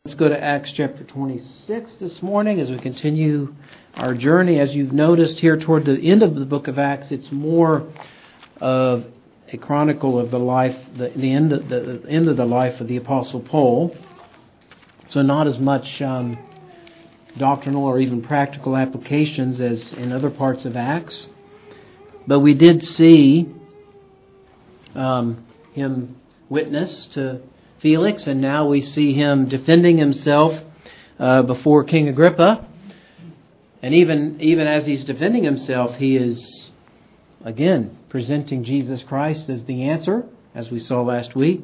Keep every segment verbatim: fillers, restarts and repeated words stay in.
Let's go to Acts chapter twenty-six this morning as we continue our journey. As you've noticed here toward the end of the book of Acts, it's more of a chronicle of the life, the, the, end, of, the, the end of the life of the Apostle Paul. So not as much um, doctrinal or even practical applications as in other parts of Acts. But we did see um, him witness to Felix, and now we see him defending himself uh, before King Agrippa. And even even as he's defending himself, he is, again, presenting Jesus Christ as the answer, as we saw last week.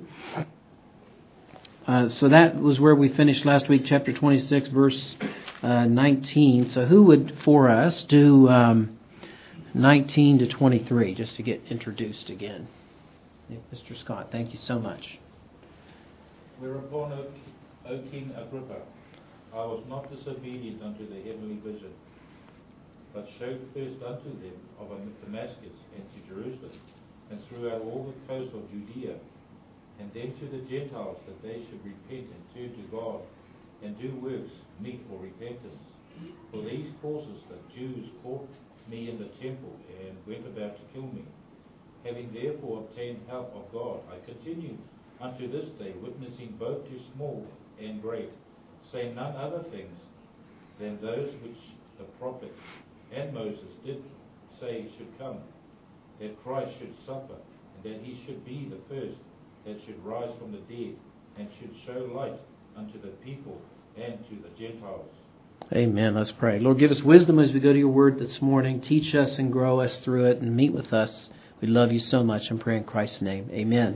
Uh, so that was where we finished last week, chapter twenty-six, verse uh, nineteen. So who would, for us, do um, nineteen to twenty-three, just to get introduced again? Mister Scott, thank you so much. Whereupon, O, o King Agrippa, I was not disobedient unto the heavenly vision, but showed first unto them of Damascus and to Jerusalem, and throughout all the coast of Judea, and then to the Gentiles, that they should repent and turn to God, and do works meet for repentance. For these causes the Jews caught me in the temple, and went about to kill me. Having therefore obtained help of God, I continue unto this day, witnessing both to small and great, saying none other things than those which the prophets and Moses did say should come, that Christ should suffer, and that he should be the first that should rise from the dead, and should show light unto the people and to the Gentiles. Amen. Let's pray. Lord, give us wisdom as we go to your word this morning. Teach us and grow us through it, and meet with us. We love you so much, and pray in Christ's name. Amen.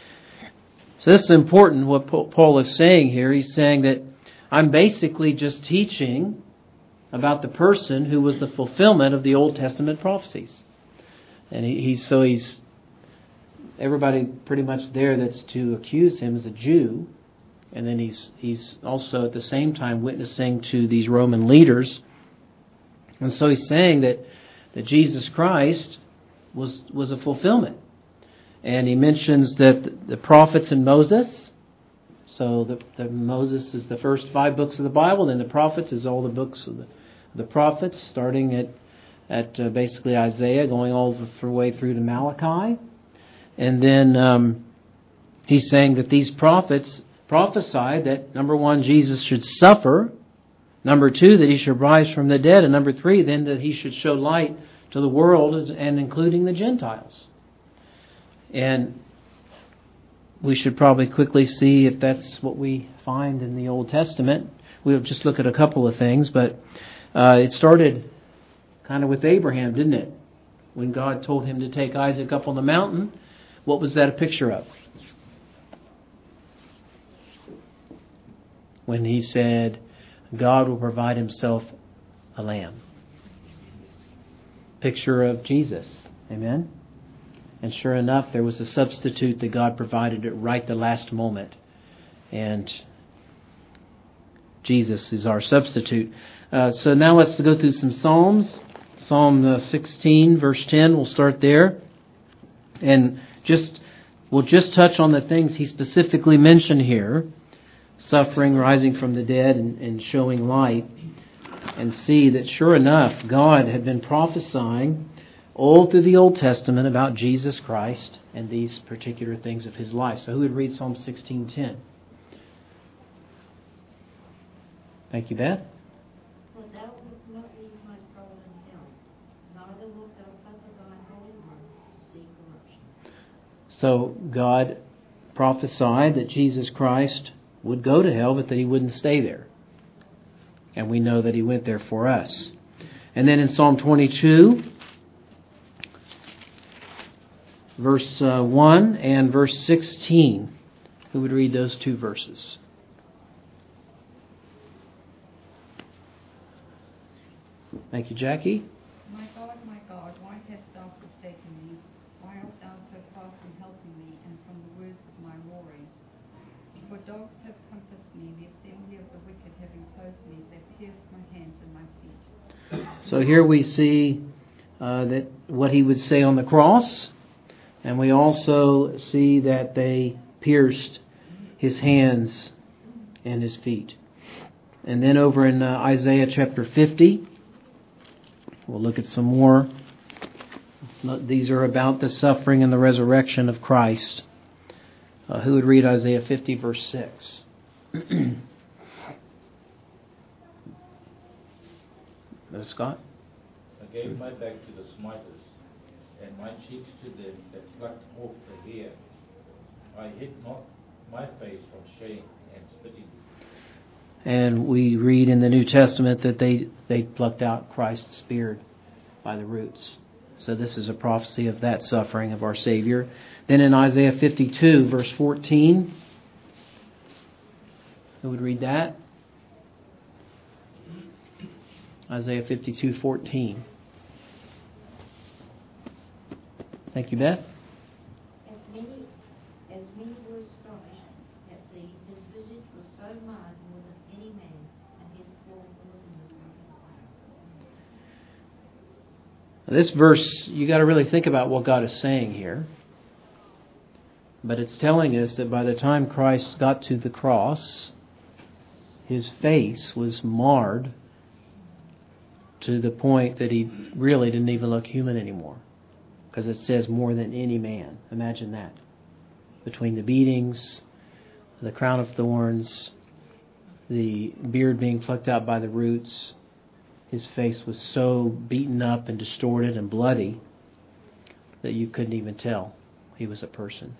So this is important, what Paul is saying here. He's saying that I'm basically just teaching about the person who was the fulfillment of the Old Testament prophecies. And he, he's so he's, everybody pretty much there that's to accuse him is a Jew. And then he's he's also at the same time witnessing to these Roman leaders. And so he's saying that, that Jesus Christ was was a fulfillment. And he mentions that the prophets and Moses, so the, the Moses is the first five books of the Bible, then the prophets is all the books of the, the prophets, starting at at uh, basically Isaiah, going all the way through to Malachi. And then um, he's saying that these prophets prophesied that, number one, Jesus should suffer, number two, that he should rise from the dead, and number three, then that he should show light to the world, and including the Gentiles. And we should probably quickly see if that's what we find in the Old Testament. We'll just look at a couple of things, but uh, it started kind of with Abraham, didn't it? When God told him to take Isaac up on the mountain, what was that a picture of? When he said, God will provide himself a lamb. Picture of Jesus. Amen? And sure enough, there was a substitute that God provided at right the last moment. And Jesus is our substitute. Uh, so now let's go through some Psalms. Psalm uh, sixteen, verse ten, we'll start there. And just we'll just touch on the things he specifically mentioned here. Suffering, rising from the dead, and, and showing light. And see that sure enough, God had been prophesying all through the Old Testament about Jesus Christ and these particular things of his life. So who would read Psalm sixteen ten? Thank you, Beth. For thou wilt not leave my soul in hell, neither wilt thou suffer thine holy one to see corruption. So God prophesied that Jesus Christ would go to hell, but that he wouldn't stay there. And we know that he went there for us. And then in Psalm twenty-two, verse uh, one and verse sixteen. Who would read those two verses? Thank you, Jackie. My God, my God, why hast thou forsaken me? Why art thou so far from helping me and from the words of my roaring? For dogs have compassed me, the assembly of the wicked have enclosed me, they pierced my hands and my feet. So here we see uh, that what he would say on the cross. And we also see that they pierced his hands and His feet. And then over in uh, Isaiah chapter fifty, we'll look at some more. These are about the suffering and the resurrection of Christ. Uh, who would read Isaiah fifty verse six? Brother Scott? I gave my back to the smiters, and my cheeks to them that plucked off the hair. I hid not my face from shame and spitting. And we read in the New Testament that they, they plucked out Christ's beard by the roots. So this is a prophecy of that suffering of our Savior. Then in Isaiah fifty-two, verse fourteen, who would read that? Isaiah fifty-two, fourteen. Thank you, Beth. As many, as many were astonished at thee, his visage was so marred more than any man, and his form within was like a fire. This verse, you got to really think about what God is saying here. But it's telling us that by the time Christ got to the cross, His face was marred to the point that He really didn't even look human anymore. Because it says more than any man. Imagine that. Between the beatings, the crown of thorns, the beard being plucked out by the roots, His face was so beaten up and distorted and bloody that you couldn't even tell He was a person.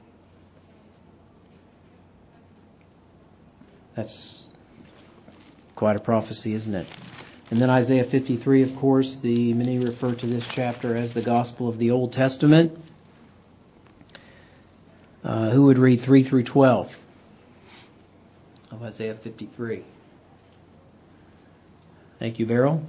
That's quite a prophecy, isn't it? And then Isaiah fifty-three, of course, the many refer to this chapter as the Gospel of the Old Testament. Uh, who would read three through twelve of Isaiah fifty-three? Thank you, Beryl.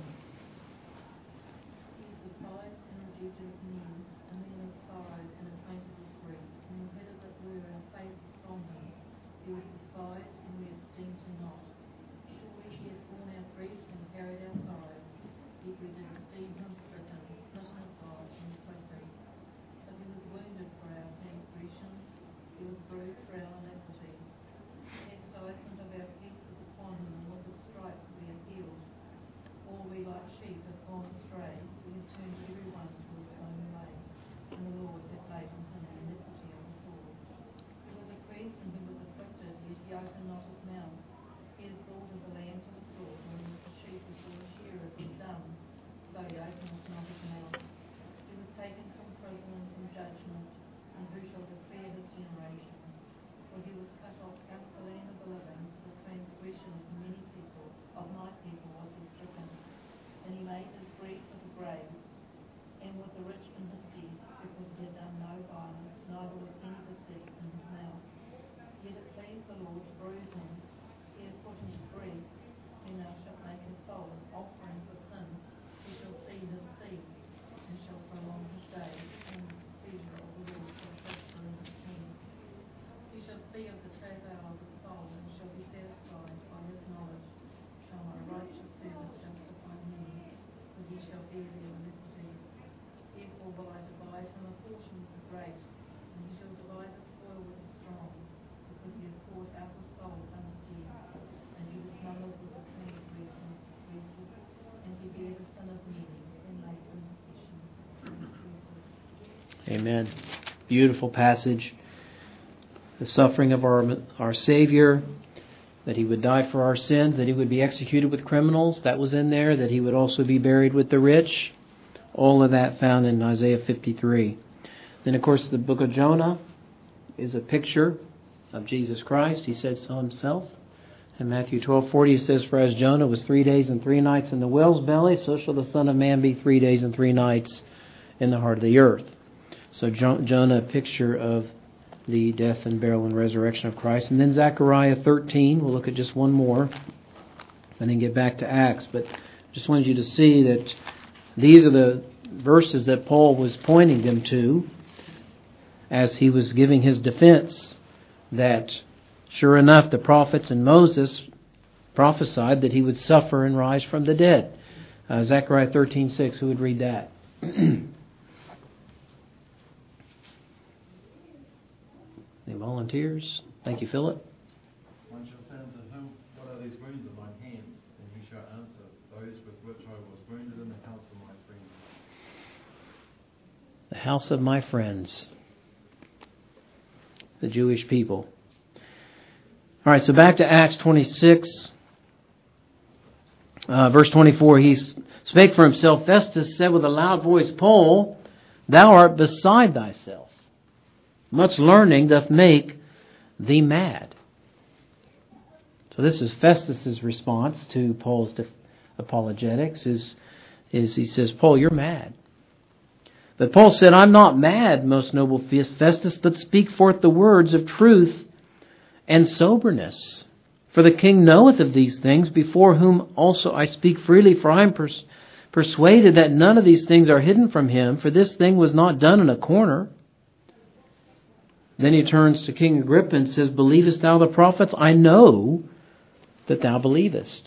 Amen. Beautiful passage. The suffering of our our Savior, that He would die for our sins, that He would be executed with criminals, that was in there, that He would also be buried with the rich. All of that found in Isaiah fifty-three. Then, of course, the book of Jonah is a picture of Jesus Christ. He says so Himself. In Matthew twelve forty, He says, "For as Jonah was three days and three nights in the whale's belly, so shall the Son of Man be three days and three nights in the heart of the earth." So Jonah, a picture of the death and burial and resurrection of Christ. And then Zechariah thirteen, we'll look at just one more and then get back to Acts. But just wanted you to see that these are the verses that Paul was pointing them to as he was giving his defense, that sure enough the prophets and Moses prophesied that he would suffer and rise from the dead. Uh, Zechariah thirteen six, who would read that? Any volunteers? Thank you, Philip. One shall say unto whom, shall answer, those with which I was wounded in the house of my friends. The house of my friends. The Jewish people. All right, so back to Acts twenty-six. Uh, verse twenty-four, he spake for himself. Festus said with a loud voice, Paul, thou art beside thyself. Much learning doth make thee mad. So this is Festus's response to Paul's apologetics. Is, is he says, Paul, you're mad. But Paul said, I'm not mad, most noble Festus, but speak forth the words of truth and soberness. For the king knoweth of these things, before whom also I speak freely, for I am pers- persuaded that none of these things are hidden from him, for this thing was not done in a corner. Then he turns to King Agrippa and says, believest thou the prophets? I know that thou believest.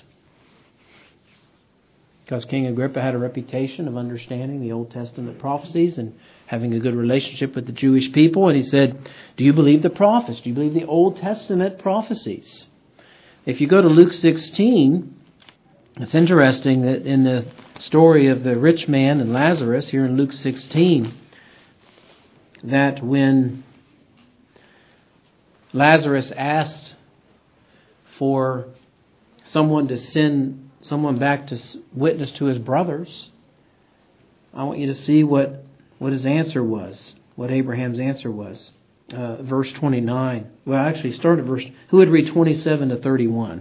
Because King Agrippa had a reputation of understanding the Old Testament prophecies and having a good relationship with the Jewish people. And he said, do you believe the prophets? Do you believe the Old Testament prophecies? If you go to Luke sixteen, it's interesting that in the story of the rich man and Lazarus here in Luke sixteen, that when Lazarus asked for someone to send someone back to witness to his brothers, I want you to see what, what his answer was, what Abraham's answer was. Uh, verse twenty-nine. Well, actually, start at verse... Who would read twenty-seven to thirty-one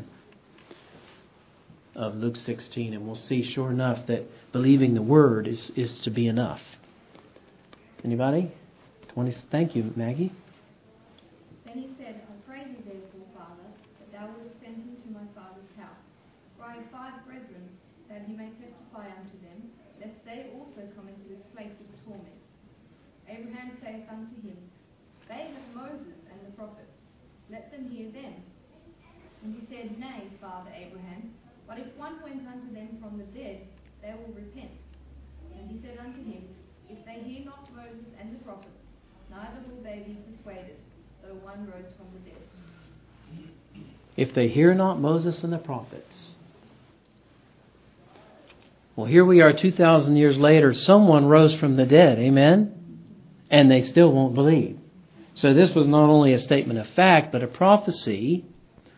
of Luke sixteen? And we'll see, sure enough, that believing the word is, is to be enough. Anybody? twenty. Thank you, Maggie. Then he said, I pray thee therefore, Father, that thou wouldest send him to my father's house. For I have five brethren, that he may testify unto them, lest they also come into this place of torment. Abraham saith unto him, they have Moses and the prophets. Let them hear them. And he said, nay, Father Abraham, but if one went unto them from the dead, they will repent. And he said unto him, if they hear not Moses and the prophets, neither will they be persuaded, though one rose from the dead. If they hear not Moses and the prophets. Well, here we are two thousand years later. Someone rose from the dead. Amen? And they still won't believe. So this was not only a statement of fact, but a prophecy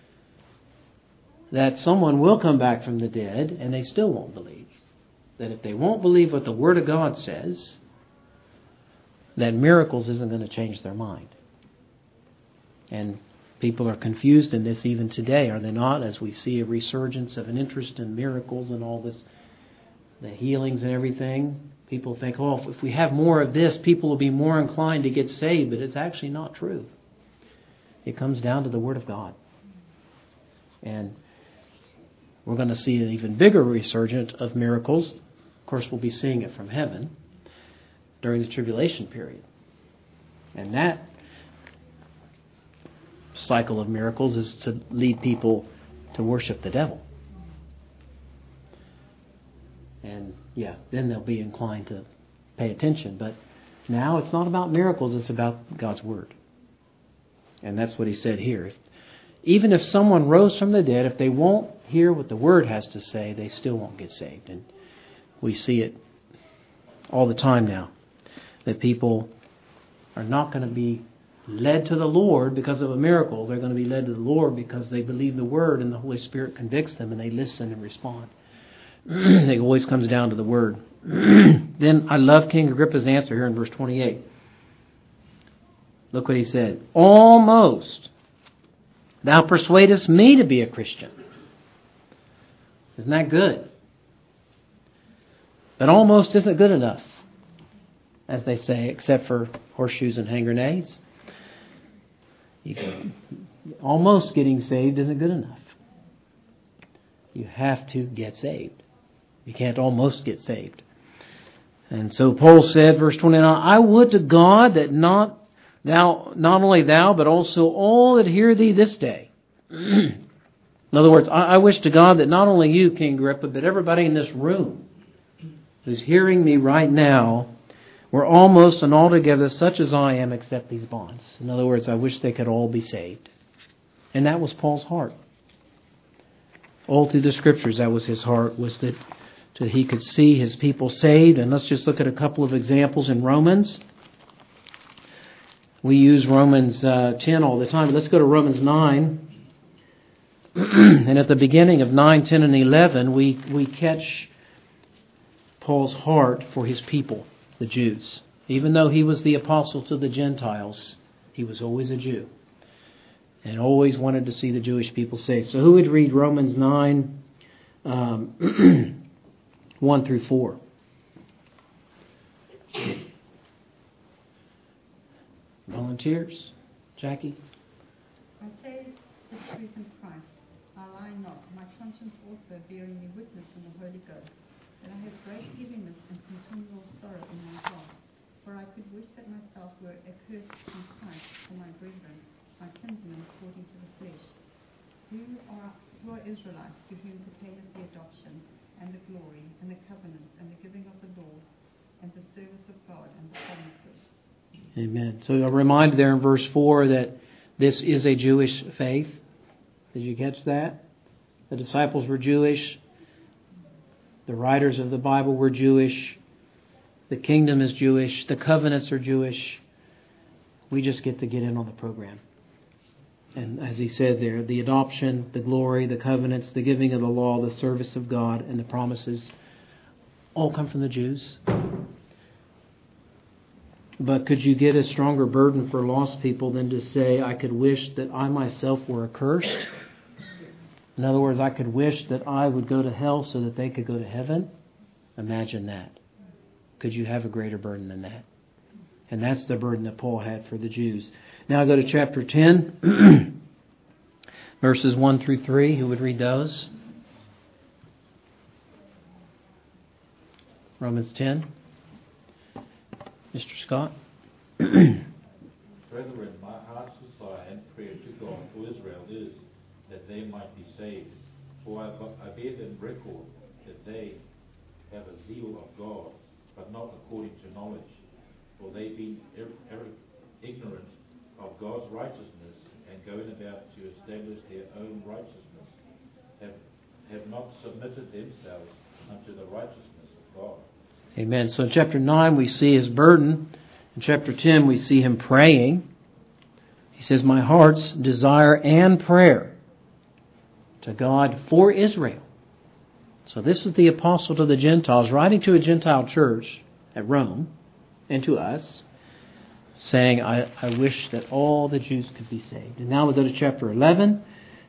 that someone will come back from the dead and they still won't believe. That if they won't believe what the Word of God says, that miracles isn't going to change their mind. And people are confused in this even today, are they not? As we see a resurgence of an interest in miracles and all this, the healings and everything. People think, oh, if we have more of this, people will be more inclined to get saved. But it's actually not true. It comes down to the Word of God. And we're going to see an even bigger resurgence of miracles. Of course, we'll be seeing it from heaven during the tribulation period. And that cycle of miracles is to lead people to worship the devil. And yeah, then they'll be inclined to pay attention. But now it's not about miracles, it's about God's Word. And that's what he said here. Even if someone rose from the dead, if they won't hear what the Word has to say, they still won't get saved. And we see it all the time now, that people are not going to be led to the Lord because of a miracle. They're going to be led to the Lord because they believe the Word and the Holy Spirit convicts them and they listen and respond. It always comes down to the Word. Then I love King Agrippa's answer here in verse twenty-eight. Look what he said. Almost thou persuadest me to be a Christian. Isn't that good? But almost isn't good enough, as they say, except for horseshoes and hand grenades. You, almost getting saved isn't good enough. You have to get saved. You can't almost get saved. And so Paul said, verse twenty-nine, I would to God that not thou, not only thou, but also all that hear thee this day. In other words, I, I wish to God that not only you, King Agrippa, but everybody in this room who's hearing me right now were almost and altogether such as I am, except these bonds. In other words, I wish they could all be saved. And that was Paul's heart. All through the Scriptures, that was his heart, was that, that he could see his people saved. And let's just look at a couple of examples in Romans. We use Romans uh, ten all the time. But let's go to Romans nine. And at the beginning of nine, ten, and eleven, we, we catch Paul's heart for his people, the Jews. Even though he was the apostle to the Gentiles, he was always a Jew. And always wanted to see the Jewish people saved. So who would read Romans nine, um, one through four? Volunteers? Jackie? I say the truth in Christ. I lie not. My conscience also bearing me witness in the Holy Ghost, that I have great heaviness and continual sorrow in my heart. For I could wish that myself were accursed from Christ for my brethren, my kinsmen according to the flesh, who are, who are Israelites, to whom pertaineth the adoption, and the glory, and the covenants, and the giving of the law, and the service of God, and the promises. Amen. So a reminder there in verse four that this is a Jewish faith. Did you catch that? The disciples were Jewish. The writers of the Bible were Jewish. The kingdom is Jewish. The covenants are Jewish. We just get to get in on the program. And as he said there, the adoption, the glory, the covenants, the giving of the law, the service of God, and the promises all come from the Jews. But could you get a stronger burden for lost people than to say, I could wish that I myself were accursed? In other words, I could wish that I would go to hell so that they could go to heaven? Imagine that. Could you have a greater burden than that? And that's the burden that Paul had for the Jews. Now go to chapter ten, verses one through three. Who would read those? Romans ten. Mister Scott. Brethren, my heart's desire and prayer to God for Israel is that they might be saved. For I, I bear them record that they have a zeal of God, but not according to knowledge. For they being er, er, ignorant of God's righteousness and going about to establish their own righteousness, have, have not submitted themselves unto the righteousness of God. Amen. So in chapter nine we see his burden. In chapter ten we see him praying. He says, my heart's desire and prayer to God for Israel. So this is the apostle to the Gentiles writing to a Gentile church at Rome and to us, saying, I, I wish that all the Jews could be saved. And now we go to chapter eleven.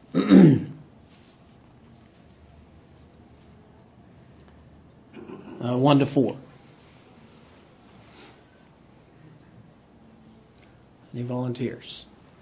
Uh, one to four. Any volunteers?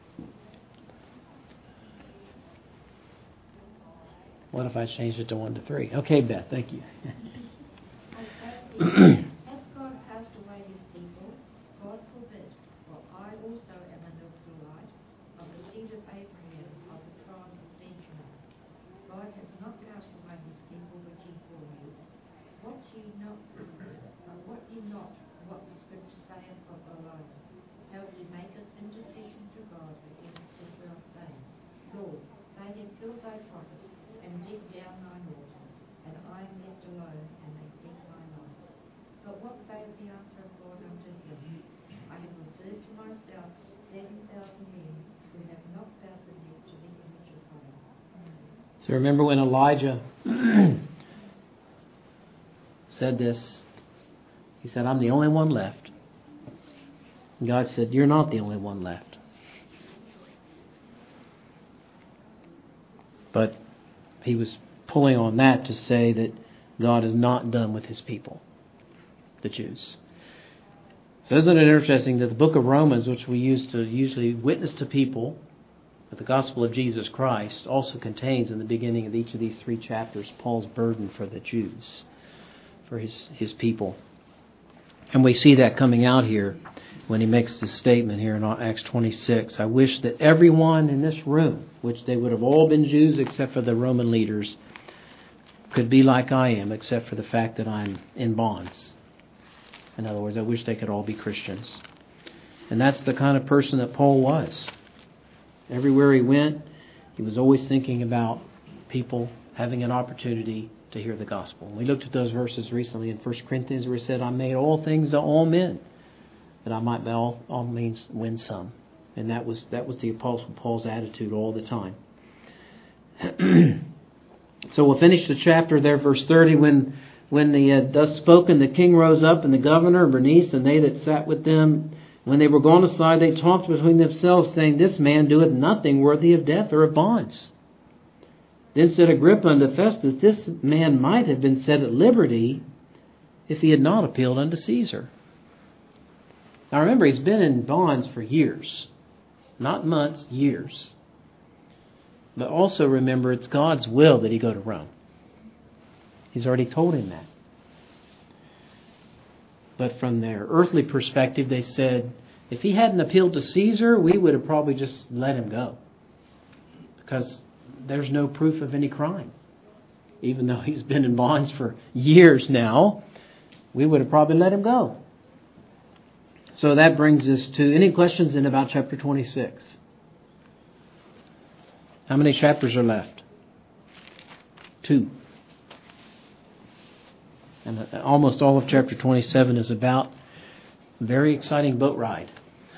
What if I changed it to one to three? Okay, Beth, thank you. Hath God cast away his people? God forbid. For I also am an Israelite, of the seed of Abraham, of the tribe of Benjamin. God has not cast away his people which he called you. What ye not, uh, what ye not, what the Scripture saith of Elijah, how he maketh intercession to God against Israel, saying, Lord, they have killed thy prophets, and digged down thine altars, and I am left alone, and they seek my life. But what failed the answer of God unto him? I have reserved to myself seven thousand men, who have not bowed the knee to the image of God. So remember when Elijah said this, he said, I'm the only one left. And God said, you're not the only one left. But he was pulling on that to say that God is not done with his people, the Jews. So isn't it interesting that the book of Romans, which we use to usually witness to people with the gospel of Jesus Christ, also contains in the beginning of each of these three chapters Paul's burden for the Jews, for his, his people. And we see that coming out here when he makes this statement here in Acts twenty-six. I wish that everyone in this room, which they would have all been Jews except for the Roman leaders, could be like I am, except for the fact that I'm in bonds. In other words, I wish they could all be Christians. And that's the kind of person that Paul was. Everywhere he went, he was always thinking about people having an opportunity to hear the gospel. We looked at those verses recently in First Corinthians where it said, I made all things to all men, that I might by all, all means win some. And that was that was the Apostle Paul's attitude all the time. So we'll finish the chapter there, verse thirty. When when the uh, thus spoken, the king rose up, and the governor, and Bernice, and they that sat with them. When they were gone aside, they talked between themselves, saying, This man doeth nothing worthy of death or of bonds. Then said Agrippa unto Festus, This man might have been set at liberty if he had not appealed unto Caesar. Now remember, he's been in bonds for years. Not months, years. But also remember, it's God's will that he go to Rome. He's already told him that. But from their earthly perspective, they said, if he hadn't appealed to Caesar, we would have probably just let him go. Because there's no proof of any crime. Even though he's been in bonds for years now, we would have probably let him go. So that brings us to any questions in about chapter twenty-six. How many chapters are left? Two. And almost all of chapter twenty-seven is about a very exciting boat ride.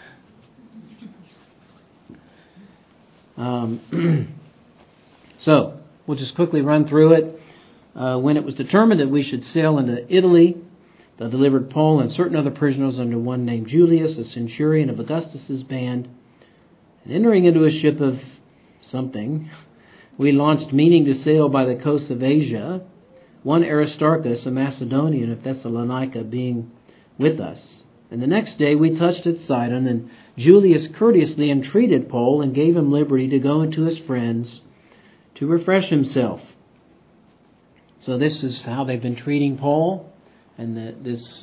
Um, so, we'll just quickly run through it. Uh, when it was determined that we should sail into Italy, they delivered Paul and certain other prisoners under one named Julius, a centurion of Augustus's band. And entering into a ship of something, we launched, meaning to sail by the coast of Asia, one Aristarchus, a Macedonian of Thessalonica, being with us. And the next day we touched at Sidon, and Julius courteously entreated Paul and gave him liberty to go into his friends to refresh himself. So this is how they've been treating Paul, and the, this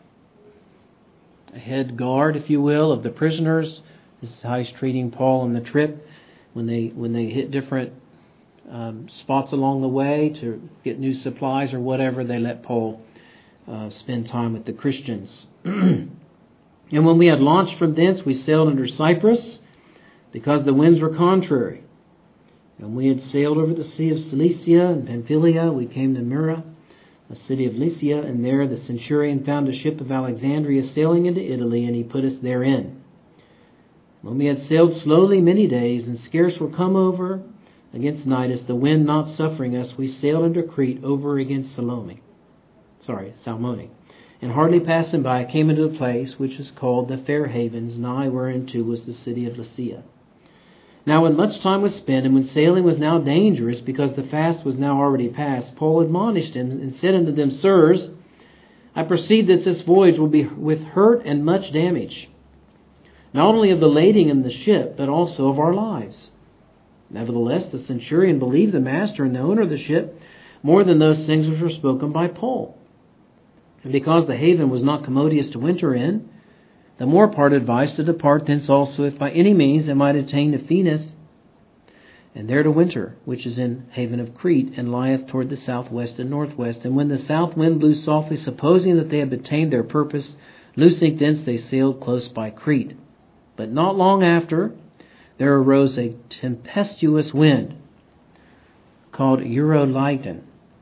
head guard, if you will, of the prisoners. This is how he's treating Paul on the trip. When they when they hit different um, spots along the way to get new supplies or whatever, they let Paul uh, spend time with the Christians. And when we had launched from thence, we sailed under Cyprus, because the winds were contrary. And we had sailed over the sea of Cilicia and Pamphylia. We came to Myra, a city of Lycia, and there the centurion found a ship of Alexandria sailing into Italy, and he put us therein. When we had sailed slowly many days, and scarce were come over against Cnidus, the wind not suffering us, we sailed under Crete over against Salome. Sorry, Salmone. And hardly passing by, came into a place which is called the Fair Havens, nigh whereunto was the city of Lycia. Now when much time was spent, and when sailing was now dangerous, because the fast was now already past, Paul admonished him, and said unto them, Sirs, I perceive that this voyage will be with hurt and much damage, not only of the lading in the ship, but also of our lives. Nevertheless, the centurion believed the master and the owner of the ship more than those things which were spoken by Paul. And because the haven was not commodious to winter in, the more part advised to depart thence also, if by any means they might attain to Phoenix, and there to winter, which is in haven of Crete, and lieth toward the southwest and northwest. And when the south wind blew softly, supposing that they had attained their purpose, loosing thence they sailed close by Crete. But not long after, there arose a tempestuous wind, called Eurolighton.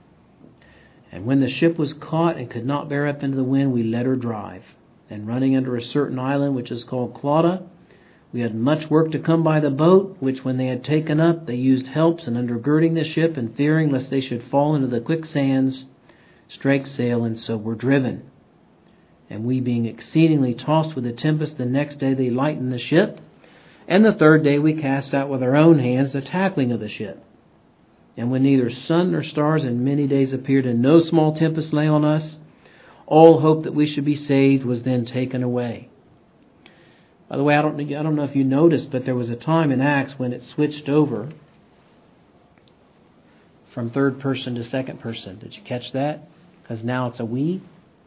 And when the ship was caught and could not bear up into the wind, we let her drive. And running under a certain island, which is called Clauda, we had much work to come by the boat, which when they had taken up, they used helps, and undergirding the ship, and fearing lest they should fall into the quicksands, strake sail, and so were driven. And we, being exceedingly tossed with the tempest, the next day they lightened the ship, and the third day we cast out with our own hands the tackling of the ship. And when neither sun nor stars in many days appeared, and no small tempest lay on us, all hope that we should be saved was then taken away. By the way, I don't, I don't know if you noticed, but there was a time in Acts when it switched over from third person to second person. Did you catch that? Because now it's a we.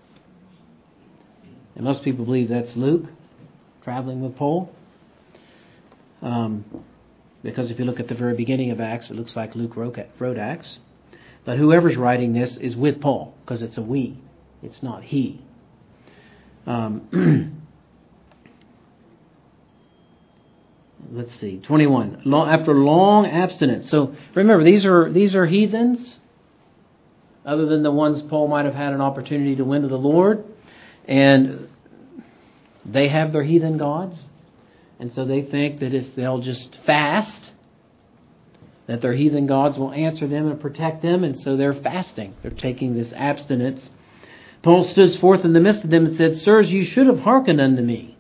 And most people believe that's Luke traveling with Paul. Um, because if you look at the very beginning of Acts, it looks like Luke wrote, wrote Acts. But whoever's writing this is with Paul, because it's a we. It's not he. Um, let's see, twenty-one. Long, after long abstinence. So remember, these are these are heathens, other than the ones Paul might have had an opportunity to win to the Lord. And they have their heathen gods. And so they think that if they'll just fast, that their heathen gods will answer them and protect them. And so they're fasting. They're taking this abstinence. Paul stood forth in the midst of them and said, Sirs, you should have hearkened unto me.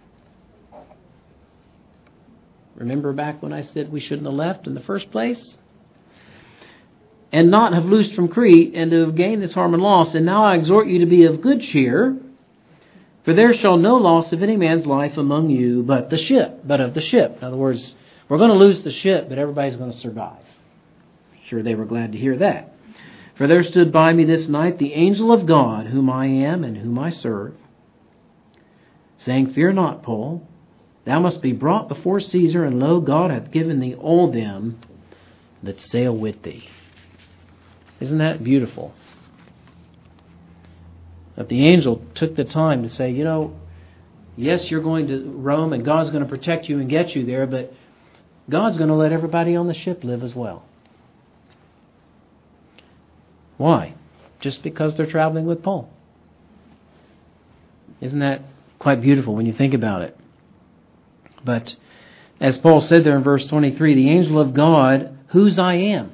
Remember back when I said we shouldn't have left in the first place? And not have loosed from Crete, and to have gained this harm and loss. And now I exhort you to be of good cheer, for there shall no loss of any man's life among you, but the ship, but of the ship. In other words, we're going to lose the ship, but everybody's going to survive. Sure, they were glad to hear that. For there stood by me this night the angel of God, whom I am and whom I serve, saying, Fear not, Paul, thou must be brought before Caesar, and lo, God hath given thee all them that sail with thee. Isn't that beautiful? That the angel took the time to say, you know, yes, you're going to Rome and God's going to protect you and get you there, but God's going to let everybody on the ship live as well. Why? Just because they're traveling with Paul. Isn't that quite beautiful when you think about it? But as Paul said there in verse twenty-three, the angel of God, whose I am.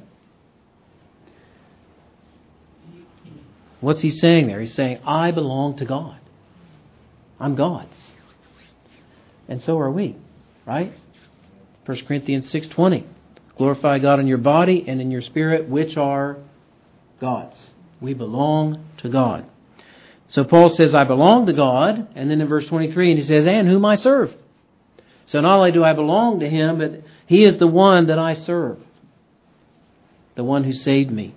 What's he saying there? He's saying, I belong to God. I'm God's. And so are we, right? First Corinthians six twenty. Glorify God in your body and in your spirit, which are God's. We belong to God. So Paul says, I belong to God. And then in verse twenty-three, and he says, and whom I serve. So not only do I belong to him, but he is the one that I serve. The one who saved me.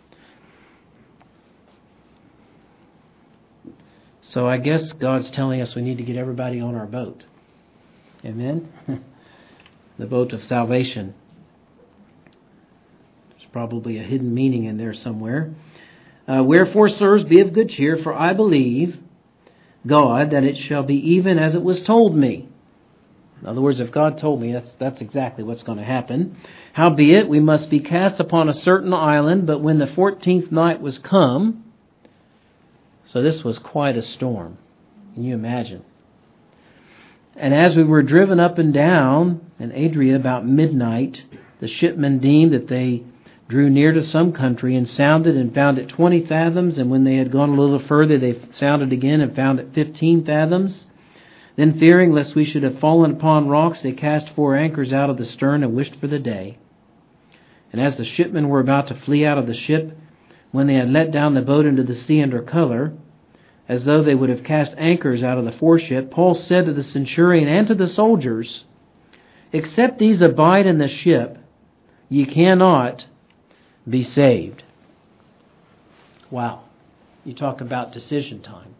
So I guess God's telling us we need to get everybody on our boat. Amen? The boat of salvation. There's probably a hidden meaning in there somewhere. Uh, Wherefore, sirs, be of good cheer, for I believe God that it shall be even as it was told me. In other words, if God told me, that's that's exactly what's going to happen. Howbeit, we must be cast upon a certain island, but when the fourteenth night was come, so this was quite a storm. Can you imagine? And as we were driven up and down in Adria about midnight, the shipmen deemed that they drew near to some country, and sounded and found it twenty fathoms. And when they had gone a little further, they sounded again and found it fifteen fathoms. Then fearing lest we should have fallen upon rocks, they cast four anchors out of the stern and wished for the day. And as the shipmen were about to flee out of the ship, when they had let down the boat into the sea under color, as though they would have cast anchors out of the foreship, Paul said to the centurion and to the soldiers, Except these abide in the ship, ye cannot be saved. Wow. You talk about decision time.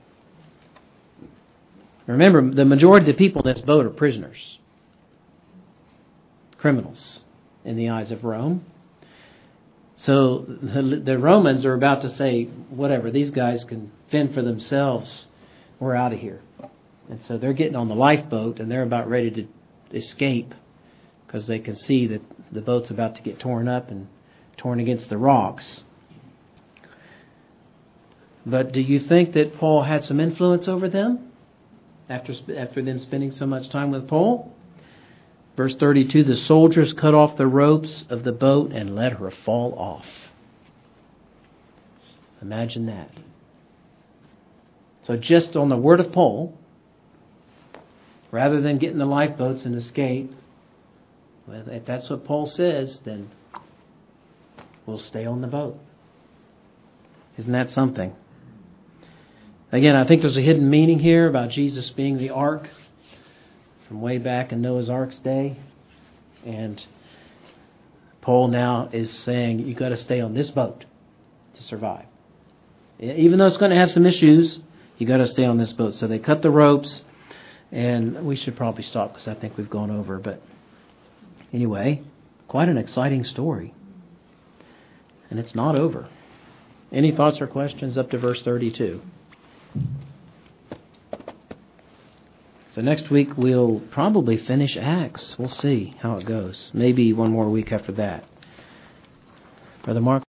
Remember, the majority of the people in this boat are prisoners. Criminals in the eyes of Rome. So the, the Romans are about to say, whatever, these guys can fend for themselves. We're out of here. And so they're getting on the lifeboat and they're about ready to escape because they can see that the boat's about to get torn up and torn against the rocks. But do you think that Paul had some influence over them after after them spending so much time with Paul? Verse thirty-two, the soldiers cut off the ropes of the boat and let her fall off. Imagine that. So just on the word of Paul, rather than get in the lifeboats and escape, well, if that's what Paul says, then we'll stay on the boat. Isn't that something? Again, I think there's a hidden meaning here about Jesus being the ark from way back in Noah's Ark's day. And Paul now is saying, you've got to stay on this boat to survive. Even though it's going to have some issues, you've got to stay on this boat. So they cut the ropes, and we should probably stop because I think we've gone over. But anyway, quite an exciting story. And it's not over. Any thoughts or questions up to verse thirty-two? So next week we'll probably finish Acts. We'll see how it goes. Maybe one more week after that. Brother Mark?